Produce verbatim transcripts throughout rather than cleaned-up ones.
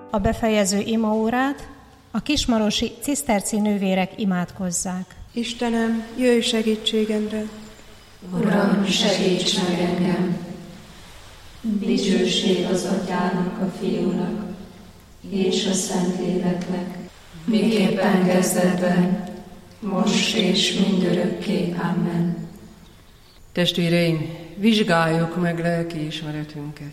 a befejező imaórát a kismarosi ciszterci nővérek imádkozzák. Istenem, jöjj segítségemre! Uram, segíts meg engem! Dicsőség az Atyának, a Fiúnak és a Szentléleknek, miképpen kezdetben, most és mindörökké. Amen. Testvéreim, vizsgáljuk meg lelki ismeretünket,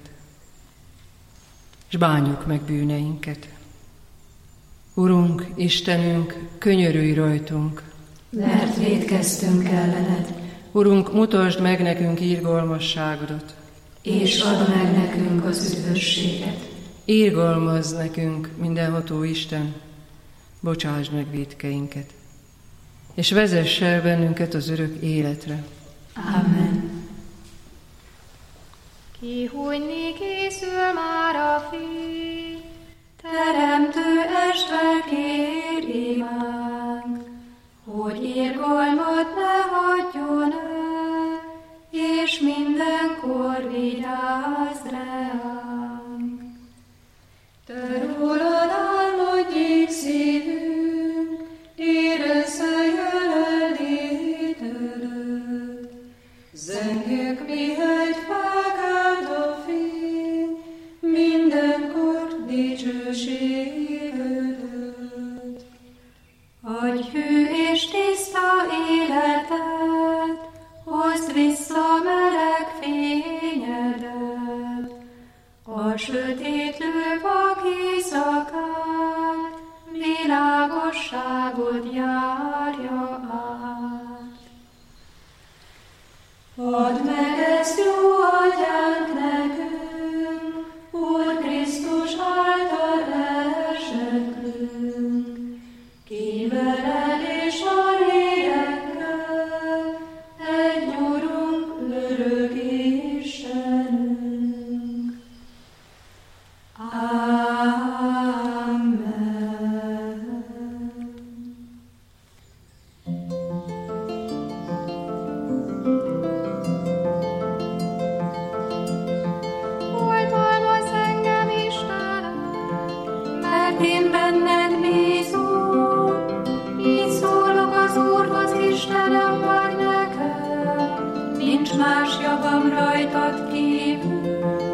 és bánjuk meg bűneinket. Urunk, Istenünk, könyörülj rajtunk, mert vétkeztünk ellened. Urunk, mutasd meg nekünk irgalmasságodat, és add meg nekünk az üdvösséget. Irgalmazz nekünk, mindenható Isten, bocsásd meg vétkeinket, és vezess el bennünket az örök életre. Amen. Kihújni készül már a fény, Teremtő Isten kér imánk, hogy irgalmat ne hagyjon el, és mindenkor vigyázz ránk. Te rólad álmodjék szívünk, érezze jelenlétedet. Zengjük, mihegy felkáld a fény, mindenkor dicsőségedet. Adj hű és tiszta életet, hozd vissza meleg fényedet, a sötétlő vak éjszakát, világosságod járja át. Add meg ezt jó atyánk nekünk, Úr Krisztus által elseklünk, ki veled és a lélekkel, egy Urunk, örök Istenünk. Amen. Oltalmazz engem, Istenem, mert én benned bízom. Így szólok az Úrhoz, Istenem vagy nekem, nincs más javam rajtad kívül.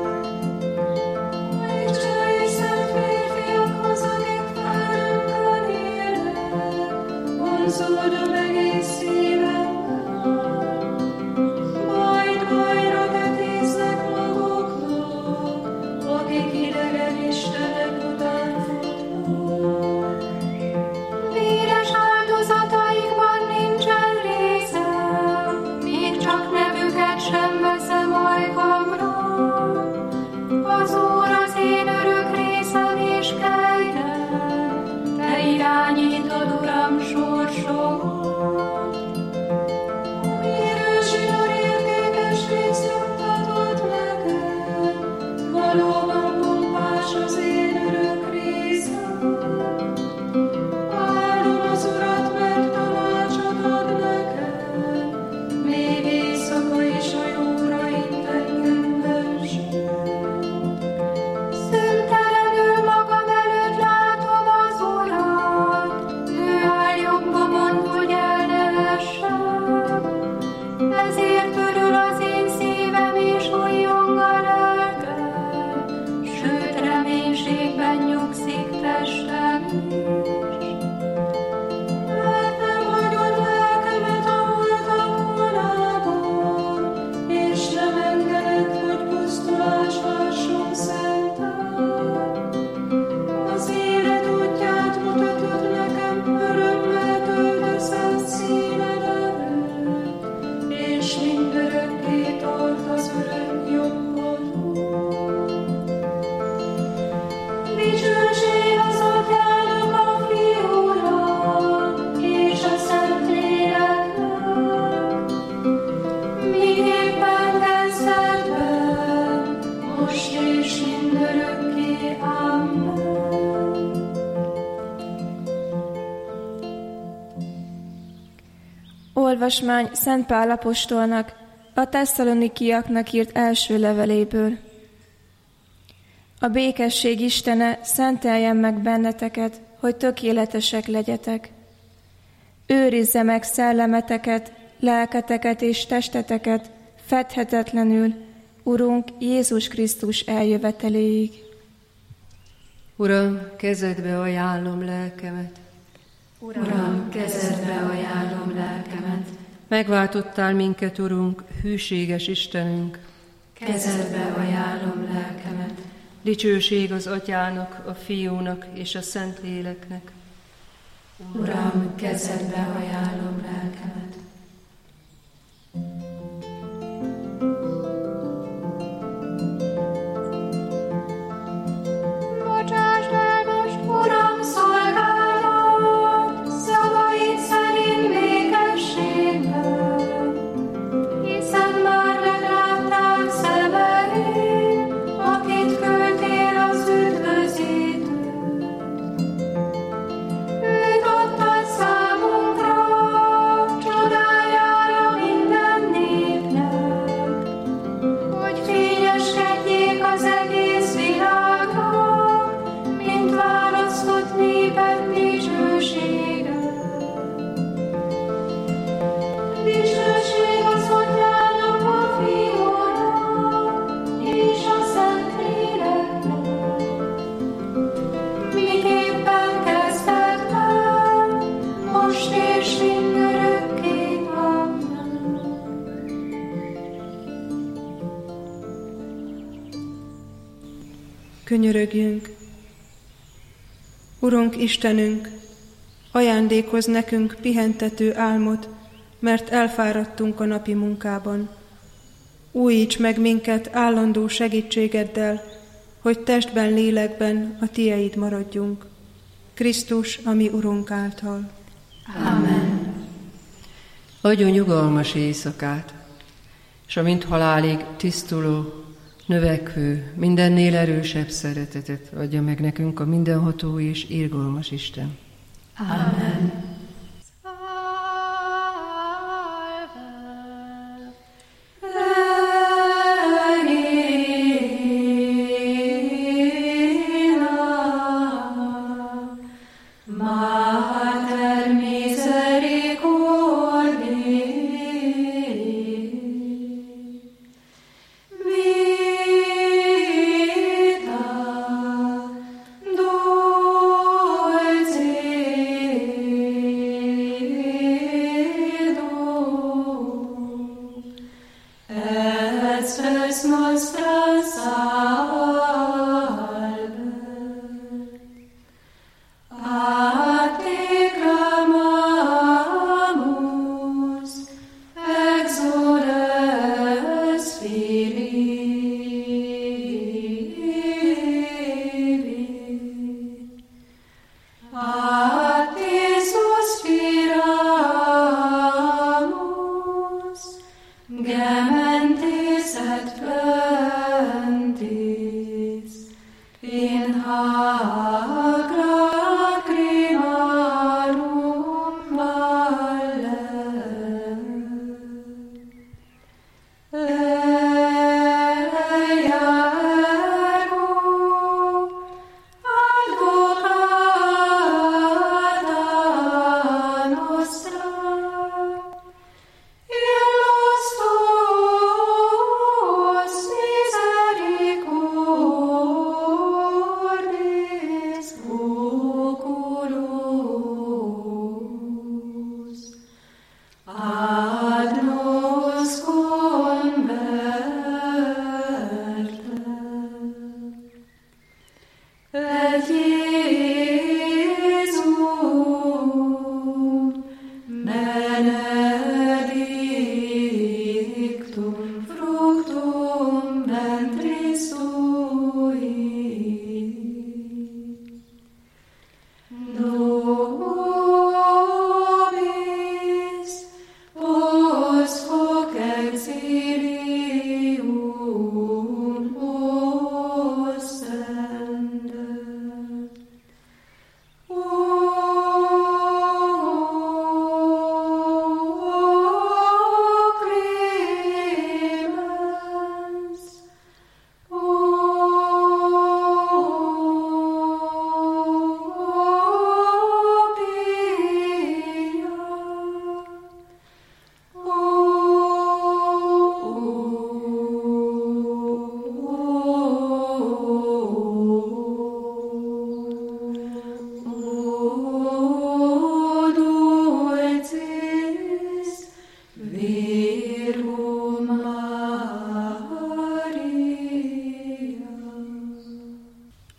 Isten és szent férfiakhoz, akik velünkön élnek, vonzódom egész szívemmel. Majd bajra vetéznek maguknak, akik idegen istenek után futnak. Véres áldozataikban nincsen részem, még csak nevüket sem veszem ajkamra. Az Úr az én örök részem és kegyem, te irányítod, Uram, sorsomat. Érősi Úr értékes rész juttatod nekem, valóban pompás az én örök részem. Áldom az Urat, mert tanácsot ad nekem, még éjszaka is a jóra itt engem vezet. Szüntelenül magam előtt látom az Urat, ő áll jobbomon, hogy el ne essem. Ezért örül az én szívem és újjong a lelkem, sőt reménységben nyugszik testem is. Mert nem hagyod lelkemet a holtak vonában, és nem engeded, hogy pusztulás alsson szentel. Az élet útját mutatod nekem, örömmel töltesz színed előtt, és mindörökké tart az örök jobbodon. Dicsőség az Atyának, a Fiúnak és a Szentléleknek, miképpen kezdetben, most és mindörökké. Amen. Olvasmány Szent Pál apostolnak a tesszalonikiaknak írt első leveléből. A békesség Istene szenteljen meg benneteket, hogy tökéletesek legyetek. Őrizze meg szellemeteket, lelketeket és testeteket fedhetetlenül, Urunk Jézus Krisztus eljöveteléig. Uram, kezedbe ajánlom lelkemet. Uram, kezedbe ajánlom lelkemet. Megváltottál minket, Urunk, hűséges Istenünk. Kezedbe ajánlom lelkemet. Dicsőség az Atyának, a Fiúnak és a Szentléleknek. Uram, kezedbe ajánlom lelkemet. Bocsásd el most, Uram, szolgálat, szavaid szerint békességben, hiszen már meglátták szemeid, akit küldtél az üdvözítőt. Őt adtad számunkra, csodájára minden népnek, hogy fényeskedjék az egész világnak, mint választott néped dicsősége. Dicsőség az Atyának, a Fiúnak és a Szentléleknek, miképpen kezdetben, most és mindörökké. Amen. Könyörögjünk! Urunk Istenünk, ajándékozz nekünk pihentető álmot, mert elfáradtunk a napi munkában. Újíts meg minket állandó segítségeddel, hogy testben, lélekben a Tieid maradjunk. Krisztus, a mi Urunk által. Amen. Adjon nyugalmas éjszakát, és amint halálig tisztuló, növekvő, mindennél erősebb szeretetet adja meg nekünk a mindenható és irgalmas Isten. Amen.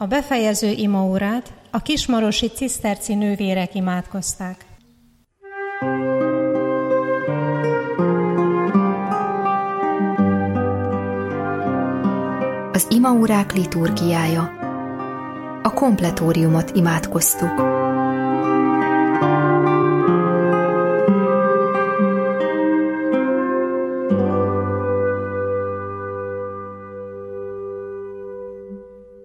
A befejező imaórát a kismarosi ciszterci nővérek imádkozták. Az imaórák liturgiája. A kompletóriumot imádkoztuk.